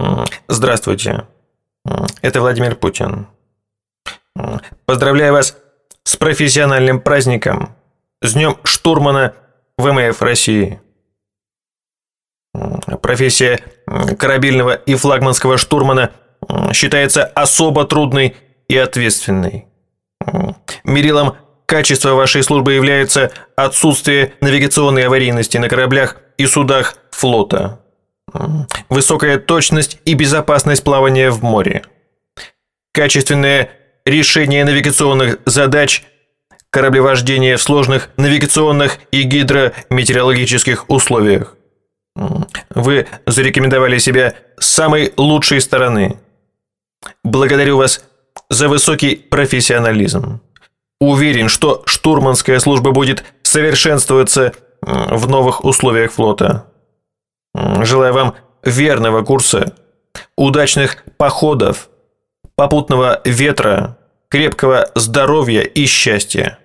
Здравствуйте. Это Владимир Путин. Поздравляю вас с профессиональным праздником, с Днем штурмана ВМФ России. Профессия корабельного и флагманского штурмана считается особо трудной и ответственной. Мерилом качества вашей службы является отсутствие навигационной аварийности на кораблях и судах флота, высокая точность и безопасность плавания в море, качественное решение навигационных задач, кораблевождение в сложных навигационных и гидрометеорологических условиях. Вы зарекомендовали себя с самой лучшей стороны. Благодарю вас за высокий профессионализм. Уверен, что штурманская служба будет совершенствоваться в новых условиях флота. Желаю вам верного курса, удачных походов, попутного ветра, крепкого здоровья и счастья.